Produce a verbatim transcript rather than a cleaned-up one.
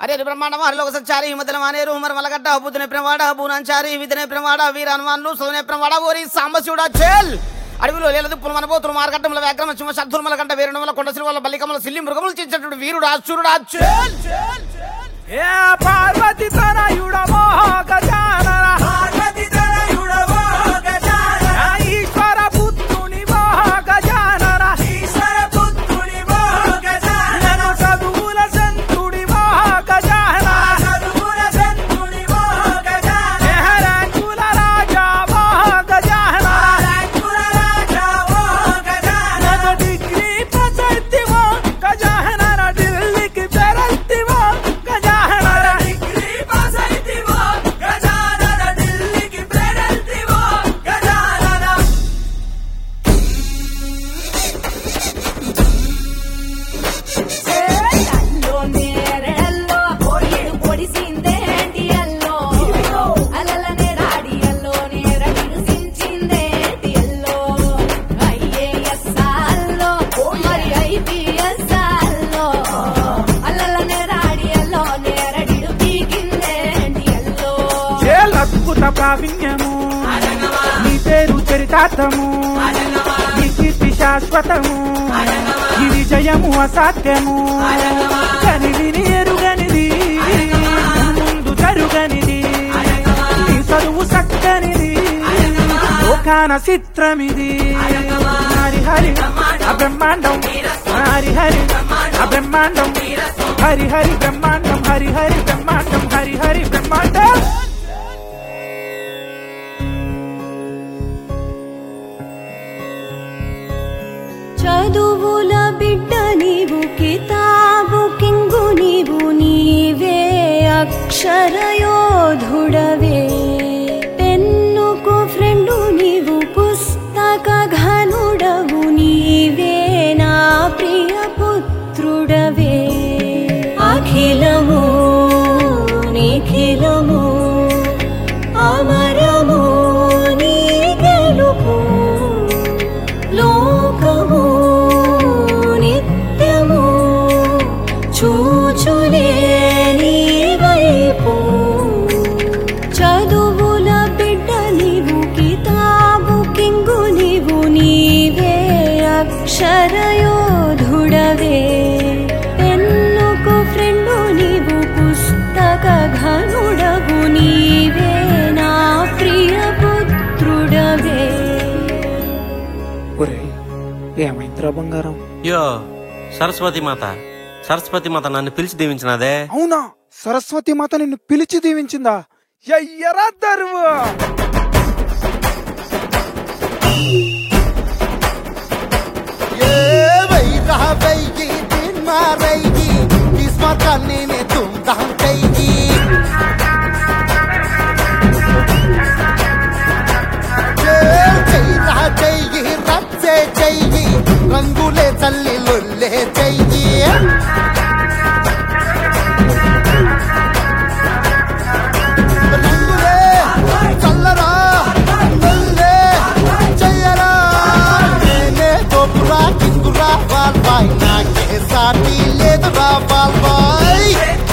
అరే బ్రహ్మాండం హరిలోక సచ్చారి హిమతల మానేరు మరి మలగడ్డ బుద్ధుని ప్రమాడ బూనాంచారి విధుని ప్రమాడ వీర హనుమాన్లు సోనే ప్రమాడ ఓరి సాంబశివుడా చేల్ అడవిలో లేలదు పులమన పోతులు మార్గట్టముల వ్యాగ్రమ సింహ శబ్దుమల కంట వీరణముల కొండ సిరువల బలికముల సిల్లి మృగములు చించేటటువంటి వీరుడు అసురుడా చేల్ చేల్ ఏ పార్వతి తనయుడమో గజానన పార్వతి తనయుడమో గజానన ఈశ్వర పుత్రునివో గజానన ఈశ్వర పుత్రునివో గజానన చదువుల సంతుడివో గజానన చదువుల సంతుడివో గజానన రంగుల రాజావో గజానన రంగుల రాజావో గజానన డిగ్రీ పసైతివో గజానన ఢిల్లీకి పెరల్తివో గజానన డిగ్రీ పాస్ అయితివో గజానన ఢిల్లీకి పెరల్తివో గజానన అల్లో నేరెల్లో పొడిడు పొడిసిందేంటి అల్లో అలలనే రాడి అల్లో నేరడిడు సించిందేంటి అల్లో ఐఏఎస్ అల్లో మరి ఐపీఎస్ అల్లో అలలనే రాడి అల్లో నేరడిడు పీకిందేంటి అల్లో అద్భుత ప్రావీణ్యము నీ పేరు చరితార్థము నీ కీర్తి శాశ్వతము ఈ విజయము అసాధ్యము కనివిని ఎరుగనిది ముందు జరుగనిది నీ చదువు చక్కనిది లోకాన చిత్రమిది హరి హరి అబ్రహ్మాండం హరి హరి అబ్రహ్మాండం హరి హరి బ్రహ్మాండం హరి హరి బ్రహ్మాండం హరి హరి బ్రహ్మాండం చదువుల బిడ్డ నీవు కితాబు కింగు నీవు నీవే అక్షరయోధుడవే పెన్నుకు ఫ్రెండు నీవు పుస్తక ఘనుడవు నీవే నా ప్రియ పుత్రుడవే అఖిలము నిఖిలము అమరము నీ గెలుపు లోకము నిత్యము చూచులే నీ వైపు చదువుల బిడ్డ నీవు కితాబు కింగు నీవు నీవే అక్షరయోధుడవే పెన్నుకు ఫ్రెండు నీవు పుస్తక ఘనుడవు నీవే నా ప్రియ పుత్రుడవే ఏమైందిరా బంగారం యో సరస్వతి మాత సరస్వతి మాత నన్ను పిలిచి దీవించినదే. అవునా సరస్వతి మాత నిన్ను పిలిచి దీవించిందా? ఎయ్యరా దరువు రంగులే చల్లి లొల్లే చెయ్యి రంగులే చల్లరా లొల్లే చెయ్యరా నేనే గోపురా కింగురా వాల్బాయ్ నాకే సాటి లేదురా వాల్బాయ్